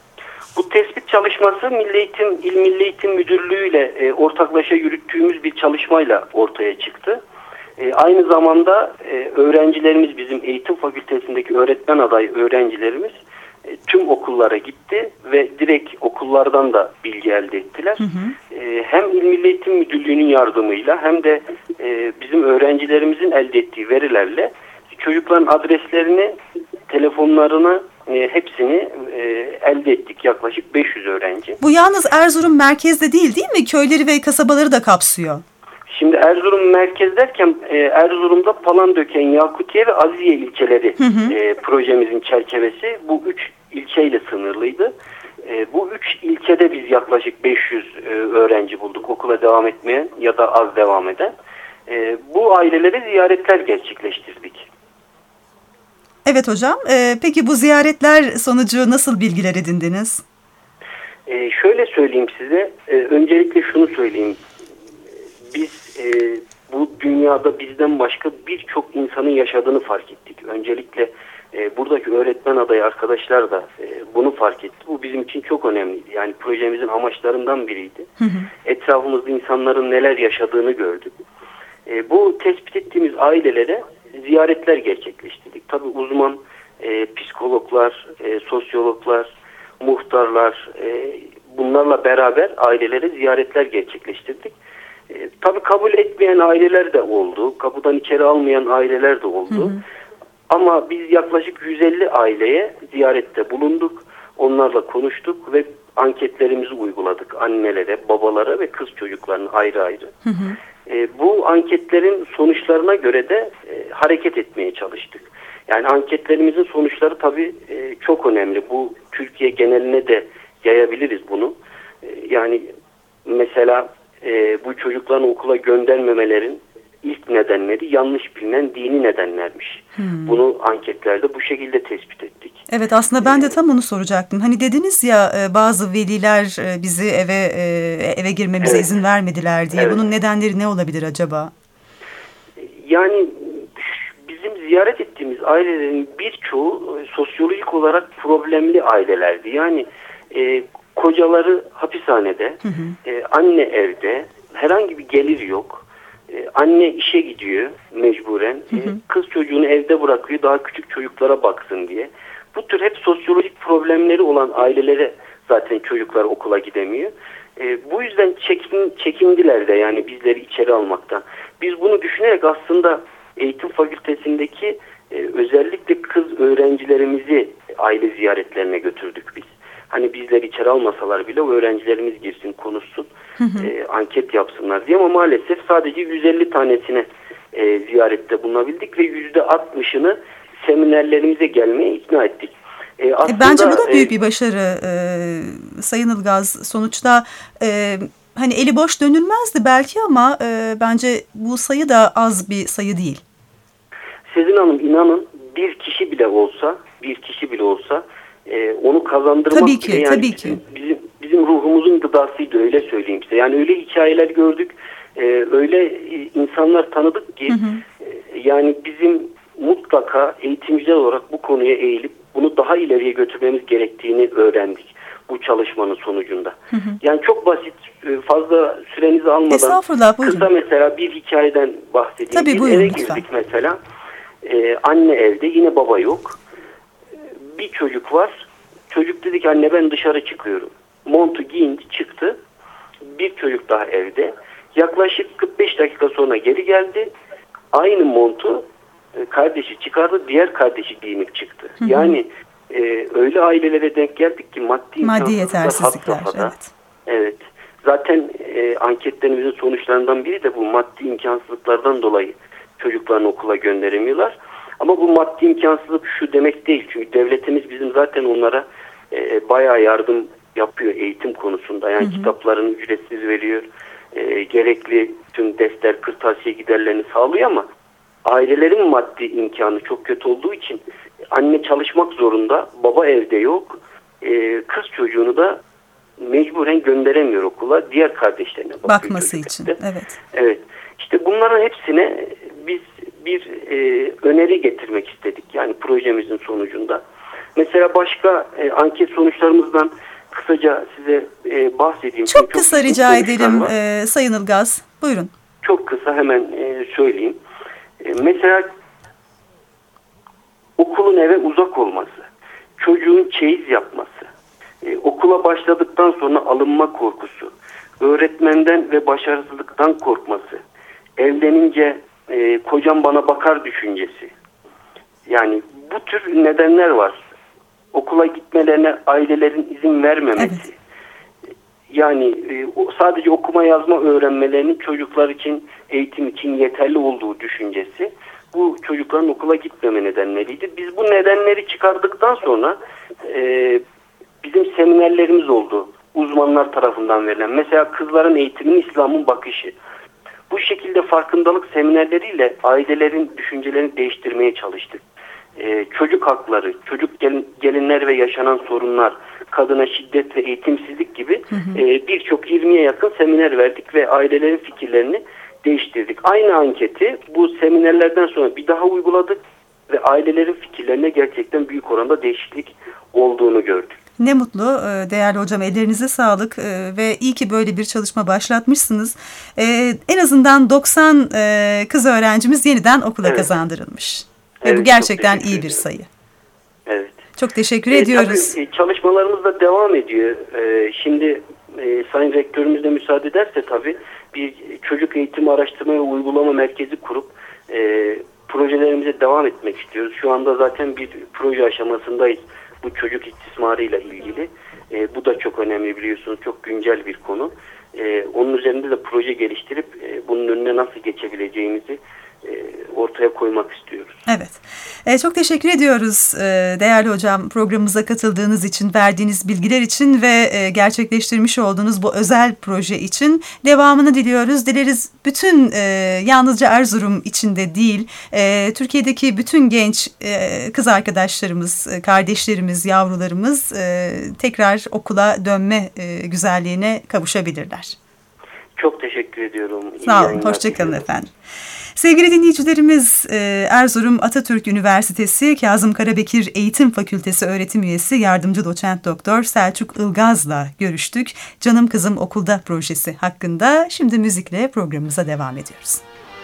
Bu tespit çalışması Milli Eğitim, İl Milli Eğitim Müdürlüğü ile e, ortaklaşa yürüttüğümüz bir çalışmayla ortaya çıktı. E, aynı zamanda e, öğrencilerimiz, bizim eğitim fakültesindeki öğretmen adayı öğrencilerimiz tüm okullara gitti ve direkt okullardan da bilgi elde ettiler. Hı hı. Ee, hem İl Milli Eğitim Müdürlüğü'nün yardımıyla hem de e, bizim öğrencilerimizin elde ettiği verilerle çocukların adreslerini, telefonlarını, e, hepsini e, elde ettik. Yaklaşık beş yüz öğrenci. Bu yalnız Erzurum merkezde değil değil mi? Köyleri ve kasabaları da kapsıyor. Şimdi Erzurum merkez derken e, Erzurum'da Palandöken, Yakutiye ve Aziye ilçeleri hı hı. E, projemizin çerçevesi bu üç ilçeyle sınırlıydı. E, bu üç ilçede biz yaklaşık beş yüz e, öğrenci bulduk okula devam etmeyen ya da az devam eden. E, bu ailelere ziyaretler gerçekleştirdik. Evet hocam. E, peki bu ziyaretler sonucu nasıl bilgiler edindiniz? E, şöyle söyleyeyim size. E, öncelikle şunu söyleyeyim. Biz e, bu dünyada bizden başka birçok insanın yaşadığını fark ettik. Öncelikle e, buradaki öğretmen adayı arkadaşlar da e, bunu fark etti. Bu bizim için çok önemliydi. Yani projemizin amaçlarından biriydi. Hı hı. Etrafımızda insanların neler yaşadığını gördük. E, bu tespit ettiğimiz ailelere ziyaretler gerçekleştirdik. Tabii uzman e, psikologlar, e, sosyologlar, muhtarlar, e, bunlarla beraber ailelere ziyaretler gerçekleştirdik. E, tabii kabul etmeyen aileler de oldu. Kapıdan içeri almayan aileler de oldu. Hı hı. Ama biz yaklaşık yüz elli aileye ziyarette bulunduk. Onlarla konuştuk ve anketlerimizi uyguladık annelere, babalara ve kız çocuklarına ayrı ayrı. Hı hı. E, bu anketlerin sonuçlarına göre de e, hareket etmeye çalıştık. Yani anketlerimizin sonuçları tabii e, çok önemli. Bu Türkiye geneline de yayabiliriz bunu. E, yani mesela e, bu çocukların okula göndermemelerin ilk nedenleri yanlış bilinen dini nedenlermiş. Hmm. Bunu anketlerde bu şekilde tespit ettik. Evet, aslında ben de tam onu soracaktım. Hani dediniz ya bazı veliler bizi eve eve girmemize evet. izin vermediler diye. Evet. Bunun nedenleri ne olabilir acaba? Yani bizim ziyaret ettiğimiz ailelerin birçoğu sosyolojik olarak problemli ailelerdi. Yani e, kocaları hapishanede, hı hı. E, anne evde, herhangi bir gelir yok. E, anne işe gidiyor mecburen. Hı hı. E, kız çocuğunu evde bırakıyor daha küçük çocuklara baksın diye. Bu tür hep sosyolojik problemleri olan ailelere zaten çocuklar okula gidemiyor. E, bu yüzden çekin, çekindiler de yani bizleri içeri almaktan. Biz bunu düşünerek aslında eğitim fakültesindeki e, özellikle kız öğrencilerimizi aile ziyaretlerine götürdük biz. Hani bizleri içeri almasalar bile o öğrencilerimiz girsin, konuşsun, hı hı. E, anket yapsınlar diye ama maalesef sadece yüz elli tanesine e, ziyarette bulunabildik ve yüzde altmışını seminerlerimize gelmeye ikna ettik. E, aslında, Bence bu da büyük e, bir başarı e, Sayın Ilgaz. Sonuçta e, hani eli boş dönülmezdi belki ama e, bence bu sayı da az bir sayı değil. Sezin Hanım, inanın bir kişi bile olsa, bir kişi bile olsa e, onu kazandırmak tabii ki, bile yani tabii bizim, ki. bizim bizim ruhumuzun gıdasıydı, öyle söyleyeyim size. Yani öyle hikayeler gördük, e, öyle insanlar tanıdık ki hı hı. E, yani bizim mutlaka eğitimciler olarak bu konuya eğilip bunu daha ileriye götürmemiz gerektiğini öğrendik bu çalışmanın sonucunda. Hı hı. Yani çok basit, fazla sürenizi almadan kısa mesela bir hikayeden bahsedeyim. Tabii, Biz buyurun, eve lütfen. girdik mesela. Ee, anne evde, yine baba yok. Bir çocuk var. Çocuk dedi ki anne ben dışarı çıkıyorum. Montu giyindi çıktı. Bir çocuk daha evde. Yaklaşık kırk beş dakika sonra geri geldi. Aynı montu kardeşi çıkardı, diğer kardeşi giyinip çıktı. Hı hı. Yani e, öyle ailelere denk geldik ki maddi, maddi yetersizlikler. Evet. Evet. Zaten e, anketlerimizin sonuçlarından biri de bu maddi imkansızlıklardan dolayı çocuklarını okula gönderemiyorlar. Ama bu maddi imkansızlık şu demek değil. Çünkü devletimiz bizim zaten onlara e, bayağı yardım yapıyor eğitim konusunda. Yani hı hı. kitaplarını ücretsiz veriyor. E, gerekli tüm defter, kırtasiye giderlerini sağlıyor ama ailelerin maddi imkanı çok kötü olduğu için anne çalışmak zorunda, baba evde yok. Ee, kız çocuğunu da mecburen gönderemiyor okula. Diğer kardeşlerine bakıyor. Bakması için, de. evet. Evet. İşte bunların hepsine biz bir e, öneri getirmek istedik. Yani projemizin sonucunda. Mesela başka e, anket sonuçlarımızdan kısaca size e, bahsedeyim. Çok kısa çok rica edelim e, Sayın Ilgaz. Buyurun. Çok kısa hemen e, söyleyeyim. Mesela okulun eve uzak olması, çocuğun çeyiz yapması, e, okula başladıktan sonra alınma korkusu, öğretmenden ve başarısızlıktan korkması, evlenince e, kocam bana bakar düşüncesi. Yani bu tür nedenler var. Okula gitmelerine ailelerin izin vermemesi. Evet. Yani e, sadece okuma yazma öğrenmelerinin çocuklar için, eğitim için yeterli olduğu düşüncesi bu çocukların okula gitmeme nedenleriydi. Biz bu nedenleri çıkardıktan sonra e, bizim seminerlerimiz oldu. Uzmanlar tarafından verilen. Mesela kızların eğitiminin İslam'ın bakışı. Bu şekilde farkındalık seminerleriyle ailelerin düşüncelerini değiştirmeye çalıştık. Ee, çocuk hakları, çocuk gelin, gelinler ve yaşanan sorunlar, kadına şiddet ve eğitimsizlik gibi e, birçok yirmiye yakın seminer verdik ve ailelerin fikirlerini değiştirdik. Aynı anketi bu seminerlerden sonra bir daha uyguladık ve ailelerin fikirlerine gerçekten büyük oranda değişiklik olduğunu gördük. Ne mutlu değerli hocam, ellerinize sağlık ve iyi ki böyle bir çalışma başlatmışsınız. En azından doksan kız öğrencimiz yeniden okula evet. kazandırılmış. Ve evet, bu gerçekten iyi bir sayı. Evet. Çok teşekkür e, ediyoruz. Tabii, çalışmalarımız da devam ediyor. E, şimdi e, Sayın Rektörümüz de müsaade ederse tabii bir çocuk eğitimi araştırma ve uygulama merkezi kurup e, projelerimize devam etmek istiyoruz. Şu anda zaten bir proje aşamasındayız. bu çocuk istismarıyla ilgili. E, bu da çok önemli, biliyorsunuz, çok güncel bir konu. E, onun üzerinde de proje geliştirip e, bunun önüne nasıl geçebileceğimizi e, ortaya koymak istiyoruz. Evet. E, çok teşekkür ediyoruz e, değerli hocam, programımıza katıldığınız için, verdiğiniz bilgiler için ve e, gerçekleştirmiş olduğunuz bu özel proje için devamını diliyoruz. Dileriz bütün e, yalnızca Erzurum içinde değil, e, Türkiye'deki bütün genç e, kız arkadaşlarımız, e, kardeşlerimiz, yavrularımız e, tekrar okula dönme e, güzelliğine kavuşabilirler. Çok teşekkür ediyorum. Sağ olun. Hoşçakalın efendim. Sevgili dinleyicilerimiz, Erzurum Atatürk Üniversitesi Kazım Karabekir Eğitim Fakültesi öğretim üyesi yardımcı doçent doktor Selçuk Ilgaz'la görüştük. Canım Kızım Okulda projesi hakkında. Şimdi müzikle programımıza devam ediyoruz.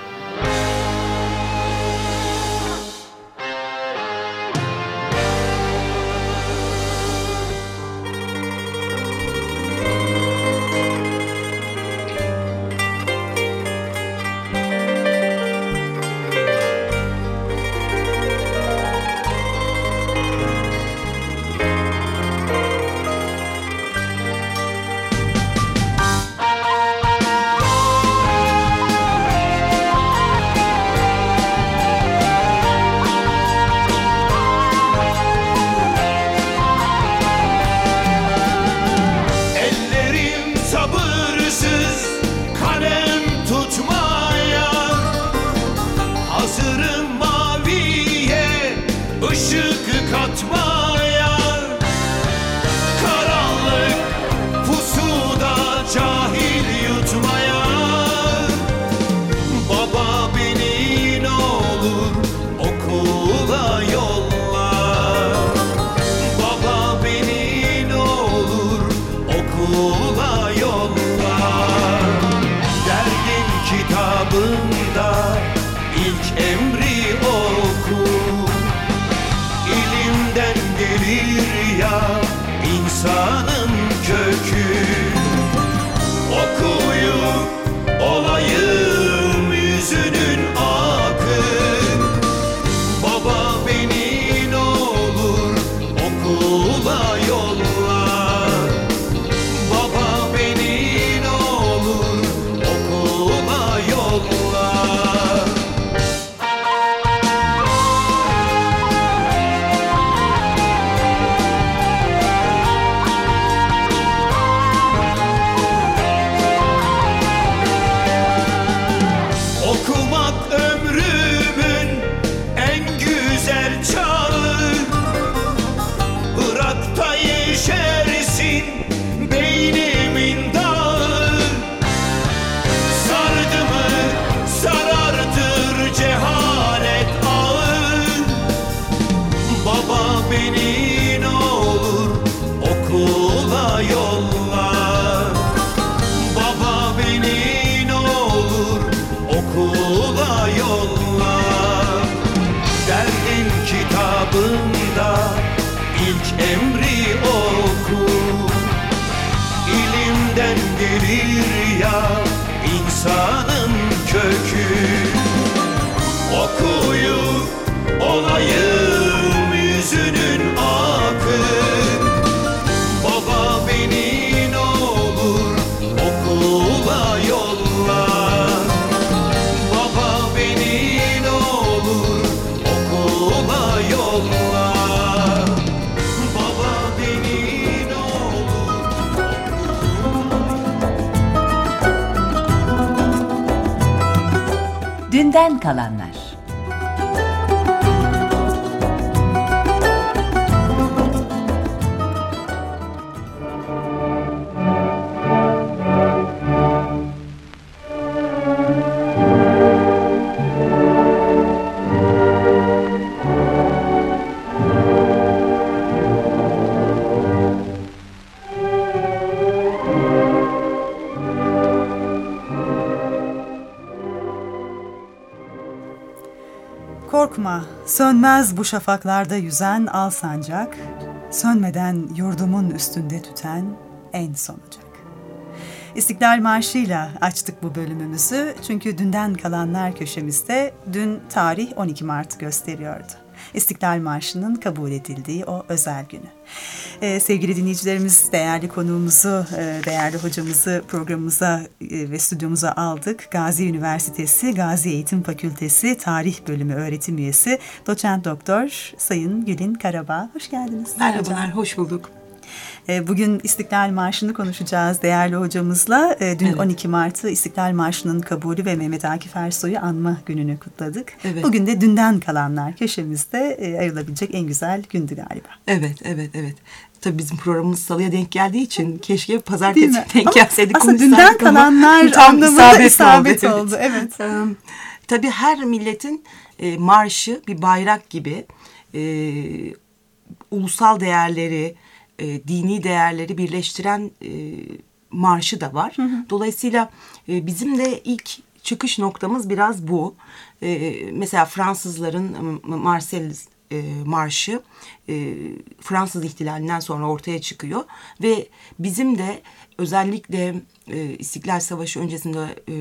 İnsanın kökü, okuyup olayım yüzünün akı. Baba beni ne olur okula yolla. Baba beni ne olur okula yolla. İlk emri oku, ilimden gelir ya insanın kökü. Okuyup olayım yüzünün akı. Baba beni ne olur okula yolla. Baba beni ne olur okula yolla. Dünden kalanlar. Korkma, sönmez bu şafaklarda yüzen al sancak, sönmeden yurdumun üstünde tüten en son ocak. İstiklal Marşı'yla açtık bu bölümümüzü çünkü dünden kalanlar köşemizde dün tarih on iki Mart gösteriyordu. İstiklal Marşı'nın kabul edildiği o özel günü. Ee, sevgili dinleyicilerimiz, değerli konuğumuzu, e, değerli hocamızı programımıza e, ve stüdyomuza aldık. Gazi Üniversitesi Gazi Eğitim Fakültesi Tarih Bölümü öğretim üyesi Doçent Doktor Sayın Gülin Karabağ. Hoş geldiniz. Merhabalar, hocam. Hoş bulduk. Bugün İstiklal Marşı'nı konuşacağız değerli hocamızla. Dün evet. on iki Mart'ı İstiklal Marşı'nın kabulü ve Mehmet Akif Ersoy'u anma gününü kutladık. Evet. Bugün de dünden kalanlar köşemizde ayrılabilecek en güzel gündü galiba. Evet, evet, evet. Tabii bizim programımız salıya denk geldiği için keşke pazartesi denk gelseydik. Aslında dünden kalanlar tam anlamında isabet, isabet oldu. oldu. Evet. Evet. Um, tabii her milletin e, marşı bir bayrak gibi e, ulusal değerleri, E, dini değerleri birleştiren e, marşı da var. Hı hı. Dolayısıyla e, bizim de ilk çıkış noktamız biraz bu. E, mesela Fransızların Marseillaise e, marşı e, Fransız ihtilalinden sonra ortaya çıkıyor ve bizim de özellikle e, İstiklal Savaşı öncesinde e,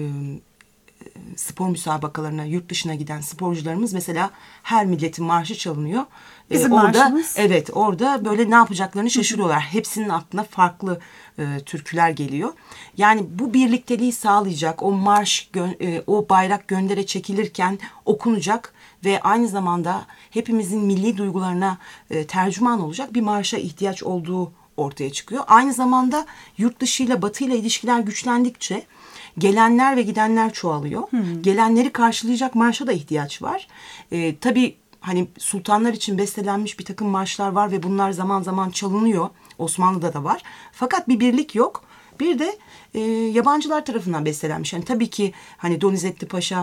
spor müsabakalarına yurt dışına giden sporcularımız mesela her milletin marşı çalınıyor. Bizim ee, orada, marşımız. Evet, orada böyle ne yapacaklarını şaşırıyorlar. Hepsinin aklına farklı e, türküler geliyor. Yani bu birlikteliği sağlayacak, o marş, gö- e, o bayrak göndere çekilirken okunacak ve aynı zamanda hepimizin milli duygularına e, tercüman olacak bir marşa ihtiyaç olduğu ortaya çıkıyor. Aynı zamanda yurt dışıyla, batıyla ilişkiler güçlendikçe gelenler ve gidenler çoğalıyor. Hmm. Gelenleri karşılayacak marşa da ihtiyaç var. Ee, tabii hani sultanlar için bestelenmiş bir takım marşlar var ve bunlar zaman zaman çalınıyor. Osmanlı'da da var. Fakat bir birlik yok. Bir de e, yabancılar tarafından bestelenmiş. Yani tabii ki hani Donizetti Paşa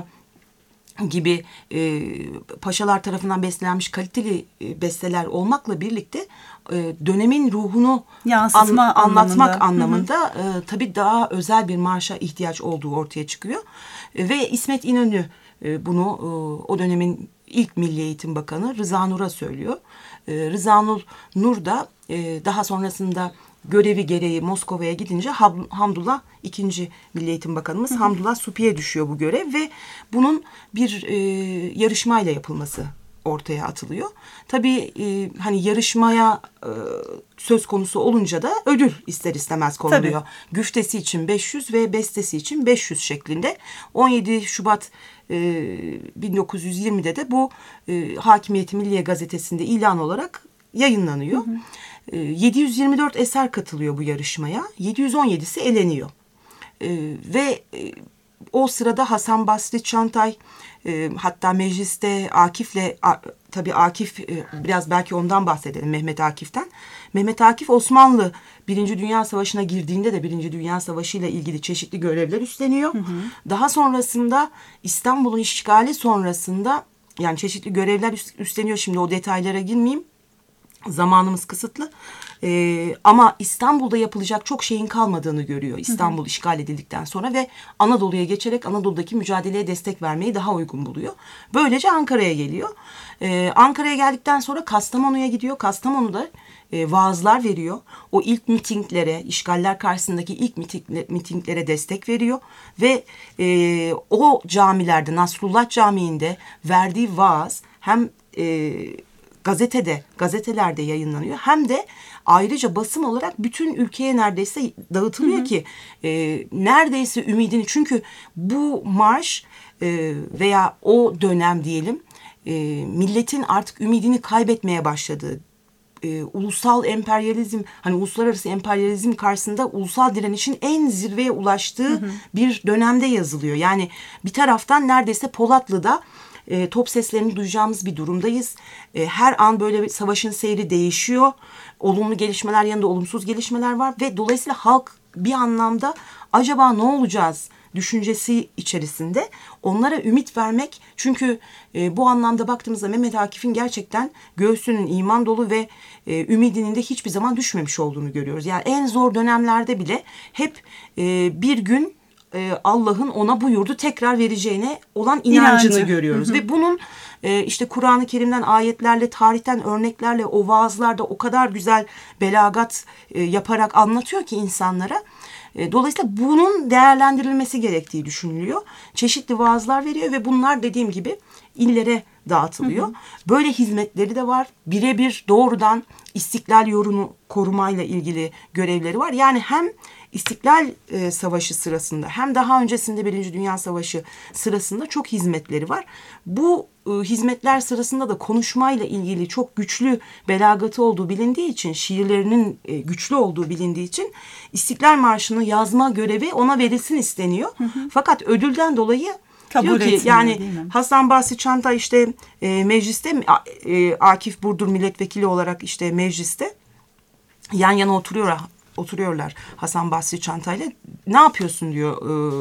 gibi e, paşalar tarafından beslenmiş kaliteli e, besteler olmakla birlikte e, dönemin ruhunu Yansıtma an, anlatmak anlamında, anlamında e, tabii daha özel bir marşa ihtiyaç olduğu ortaya çıkıyor. E, ve İsmet İnönü e, bunu e, o dönemin ilk Milli Eğitim Bakanı Rıza Nur'a söylüyor. E, Rıza Nur, Nur da e, daha sonrasında görevi gereği Moskova'ya gidince Hamdullah ikinci Milli Eğitim Bakanımız Hamdullah Supi'ye düşüyor bu görev ve bunun bir e, yarışmayla yapılması ortaya atılıyor. Tabii e, hani yarışmaya e, söz konusu olunca da ödül ister istemez konuluyor. Tabii. Güftesi için beş yüz ve bestesi için beş yüz şeklinde. on yedi Şubat e, bin dokuz yüz yirmide de bu e, Hakimiyeti Milliye Gazetesi'nde ilan olarak yayınlanıyor. Hı hı. yedi yüz yirmi dört eser katılıyor bu yarışmaya. yedi yüz on yedisi eleniyor. Ee, ve e, o sırada Hasan Basri Çantay e, hatta mecliste Akif'le a, tabii Akif e, biraz belki ondan bahsedelim Mehmet Akif'ten. Mehmet Akif Osmanlı Birinci Dünya Savaşı'na girdiğinde de Birinci Dünya Savaşı ile ilgili çeşitli görevler üstleniyor. Hı hı. Daha sonrasında İstanbul'un işgali sonrasında yani çeşitli görevler üstleniyor. Şimdi o detaylara girmeyeyim. Zamanımız kısıtlı ee, ama İstanbul'da yapılacak çok şeyin kalmadığını görüyor İstanbul hı hı. işgal edildikten sonra ve Anadolu'ya geçerek Anadolu'daki mücadeleye destek vermeyi daha uygun buluyor. Böylece Ankara'ya geliyor. Ee, Ankara'ya geldikten sonra Kastamonu'ya gidiyor. Kastamonu'da e, vaazlar veriyor. O ilk mitinglere, işgaller karşısındaki ilk mitingle, mitinglere destek veriyor ve e, o camilerde Nasrullah Camii'nde verdiği vaaz hem e, gazetede, gazetelerde yayınlanıyor. Hem de ayrıca basım olarak bütün ülkeye neredeyse dağıtılıyor hı hı. ki e, neredeyse ümidini çünkü bu marş e, veya o dönem diyelim e, milletin artık ümidini kaybetmeye başladığı e, ulusal emperyalizm hani uluslararası emperyalizm karşısında ulusal direnişin en zirveye ulaştığı hı hı. bir dönemde yazılıyor. Yani bir taraftan neredeyse Polatlı'da E, top seslerini duyacağımız bir durumdayız. E, her an böyle bir savaşın seyri değişiyor. Olumlu gelişmeler yanında olumsuz gelişmeler var ve dolayısıyla halk bir anlamda acaba ne olacağız düşüncesi içerisinde onlara ümit vermek. Çünkü e, bu anlamda baktığımızda Mehmet Akif'in gerçekten göğsünün iman dolu ve e, ümidinin de hiçbir zaman düşmemiş olduğunu görüyoruz. Yani en zor dönemlerde bile hep e, bir gün Allah'ın ona buyurdu tekrar vereceğine olan inancını İnancı. görüyoruz. Hı hı. Ve bunun işte Kur'an-ı Kerim'den ayetlerle, tarihten örneklerle o vaazlarda o kadar güzel belagat yaparak anlatıyor ki insanlara. E, dolayısıyla bunun değerlendirilmesi gerektiği düşünülüyor. Çeşitli vaazlar veriyor ve bunlar dediğim gibi illere dağıtılıyor. Hı hı. Böyle hizmetleri de var. Birebir doğrudan İstiklal Yurdu'nu korumayla ilgili görevleri var. Yani hem İstiklal e, Savaşı sırasında hem daha öncesinde Birinci Dünya Savaşı sırasında çok hizmetleri var. Bu e, hizmetler sırasında da konuşmayla ilgili çok güçlü belagatı olduğu bilindiği için, şiirlerinin e, güçlü olduğu bilindiği için İstiklal Marşı'nı yazma görevi ona verilsin isteniyor. Hı hı. Fakat ödülden dolayı kabul diyor ki yani Hasan Basri Çanta işte e, mecliste e, Akif Burdur milletvekili olarak işte mecliste yan yana oturuyor oturuyorlar Hasan Basri Çanta'yla. Ne yapıyorsun diyor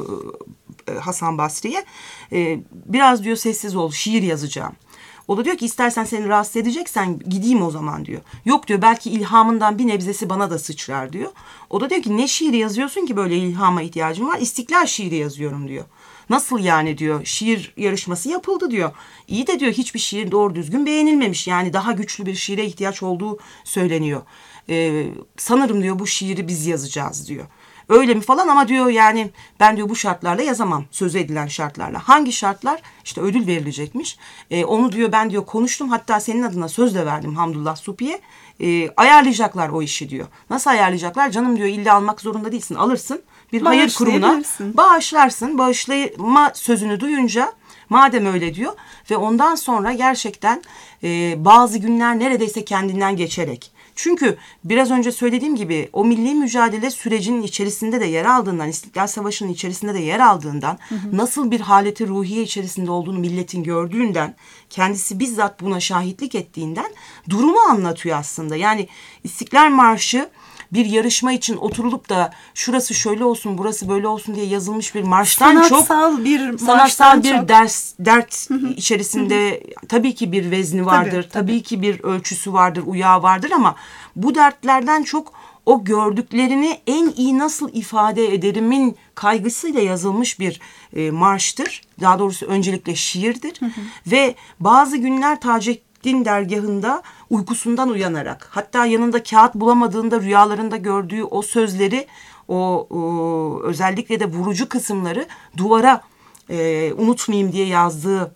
e, Hasan Basri'ye. E, biraz diyor sessiz ol, şiir yazacağım. O da diyor ki istersen seni rahatsız edeceksen gideyim o zaman diyor. Yok diyor, belki ilhamından bir nebzesi bana da sıçrar diyor. O da diyor ki ne şiiri yazıyorsun ki böyle ilhama ihtiyacın var? İstiklal şiiri yazıyorum diyor. Nasıl yani diyor, şiir yarışması yapıldı diyor. İyi de diyor hiçbir şiir doğru düzgün beğenilmemiş. Yani daha güçlü bir şiire ihtiyaç olduğu söyleniyor. Ee, sanırım diyor bu şiiri biz yazacağız diyor. Öyle mi falan, ama diyor yani ben diyor bu şartlarla yazamam, söz edilen şartlarla. Hangi şartlar? İşte ödül verilecekmiş. Ee, onu diyor ben diyor konuştum, hatta senin adına söz de verdim Hamdullah Supi'ye. Ee, ayarlayacaklar o işi diyor. Nasıl ayarlayacaklar? Canım diyor illa almak zorunda değilsin, alırsın. Bir hayır kurumuna bağışlarsın. Bağışlama sözünü duyunca madem öyle diyor ve ondan sonra gerçekten e, bazı günler neredeyse kendinden geçerek. Çünkü biraz önce söylediğim gibi o milli mücadele sürecinin içerisinde de yer aldığından, İstiklal Savaşı'nın içerisinde de yer aldığından, hı hı. nasıl bir haleti ruhiye içerisinde olduğunu milletin gördüğünden, kendisi bizzat buna şahitlik ettiğinden durumu anlatıyor aslında. Yani İstiklal Marşı bir yarışma için oturulup da şurası şöyle olsun, burası böyle olsun diye yazılmış bir marştan sanatsal çok bir sanatsal bir çok... ders dert içerisinde tabii ki bir vezni vardır, tabii, tabii. tabii ki bir ölçüsü vardır, uyağı vardır, ama bu dertlerden çok o gördüklerini en iyi nasıl ifade ederimin kaygısıyla yazılmış bir e, marştır. Daha doğrusu öncelikle şiirdir. Hı hı. Ve bazı günler Taceddin dergahında uykusundan uyanarak, hatta yanında kağıt bulamadığında rüyalarında gördüğü o sözleri, o, o özellikle de vurucu kısımları duvara e, unutmayayım diye yazdığı,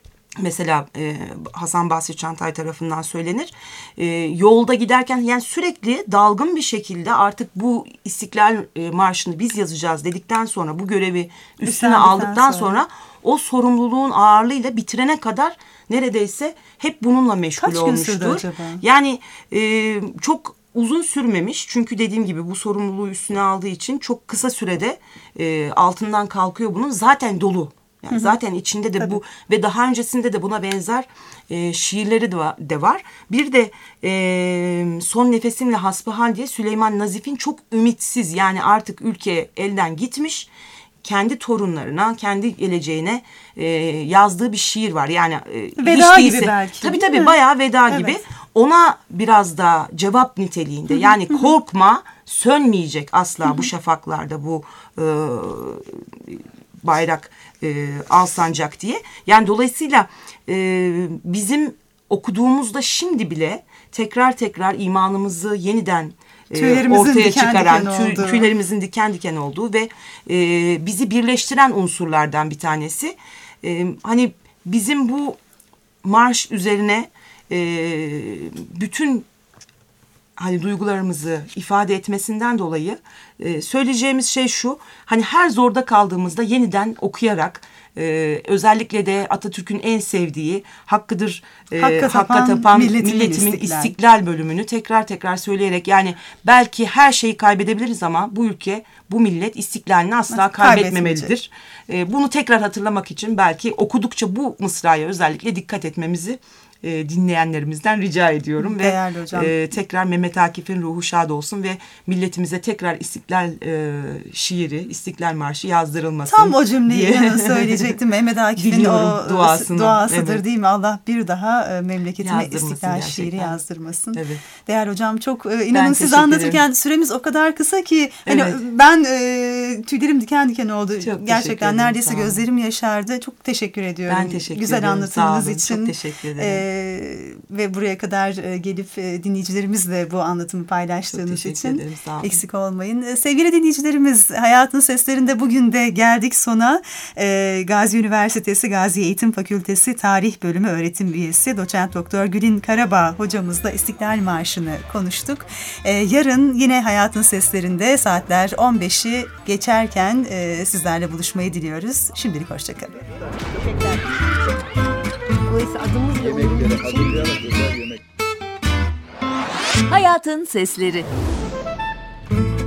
mesela e, Hasan Basri Çantay tarafından söylenir. E, yolda giderken yani sürekli dalgın bir şekilde artık bu İstiklal e, Marşı'nı biz yazacağız dedikten sonra, bu görevi üstüne aldıktan sonra. sonra o sorumluluğun ağırlığıyla bitirene kadar neredeyse hep bununla meşgul Kaç olmuştur. Kaç gün sürdü acaba? Yani e, çok uzun sürmemiş, çünkü dediğim gibi bu sorumluluğu üstüne aldığı için çok kısa sürede e, altından kalkıyor bunun, zaten dolu. Yani hı hı. Zaten içinde de Tabii. bu ve daha öncesinde de buna benzer e, şiirleri de var, de var. Bir de e, Son Nefesimle Hasbihal diye Süleyman Nazif'in çok ümitsiz, yani artık ülke elden gitmiş, kendi torunlarına, kendi geleceğine e, yazdığı bir şiir var. Yani e, veda gibi belki. Tabii tabii mi? Bayağı veda evet. gibi. Ona biraz da cevap niteliğinde. Yani korkma, sönmeyecek asla Hı-hı. bu şafaklarda bu e, bayrak e, al sancak diye. Yani dolayısıyla e, bizim okuduğumuzda şimdi bile tekrar tekrar imanımızı yeniden e, ortaya diken çıkaran, diken tüy, tüylerimizin diken diken olduğu ve e, bizi birleştiren unsurlardan bir tanesi. E, hani bizim bu marş üzerine e, bütün hani duygularımızı ifade etmesinden dolayı e, söyleyeceğimiz şey şu: hani her zorda kaldığımızda yeniden okuyarak, e, özellikle de Atatürk'ün en sevdiği Hakkıdır e, Hakka Tapan, Hakka tapan Milletimin, milletimin istiklal. istiklal bölümünü tekrar tekrar söyleyerek, yani belki her şeyi kaybedebiliriz ama bu ülke, bu millet istiklalini asla kaybetmemelidir. E, bunu tekrar hatırlamak için belki okudukça bu mısraya özellikle dikkat etmemizi E, dinleyenlerimizden rica ediyorum. Değerli ve hocam. E, tekrar Mehmet Akif'in ruhu şad olsun ve milletimize tekrar İstiklal e, şiiri, İstiklal Marşı yazdırılmasın. Tam o cümleyi söyleyecektim. Mehmet Akif'in o duasını, duasıdır evet. değil mi? Allah bir daha e, memleketime İstiklal şiiri yazdırmasın. Evet. Değerli hocam, çok e, inanın siz anlatırken ederim. Süremiz o kadar kısa ki hani evet. ben e, tüylerim diken diken oldu. Çok Gerçekten neredeyse gözlerim yaşardı. Çok teşekkür ediyorum. Ben teşekkür Güzel ederim. anlatımınız için. Çok teşekkür ederim. E, ve buraya kadar e, gelip e, dinleyicilerimizle bu anlatımı paylaştığınız için ederim, sağ olun. eksik olmayın. E, sevgili dinleyicilerimiz, Hayatın Seslerinde bugün de geldik sona. E, Gazi Üniversitesi Gazi Eğitim Fakültesi Tarih Bölümü öğretim üyesi Doçent Doktor Gülin Karabağ hocamızla İstiklal Marşı'nı konuştuk. E, yarın yine Hayatın Seslerinde saatler on beşi geçerken e, sizlerle buluşmayı diliyoruz. Şimdilik hoşçakalın. Hayatın Sesleri.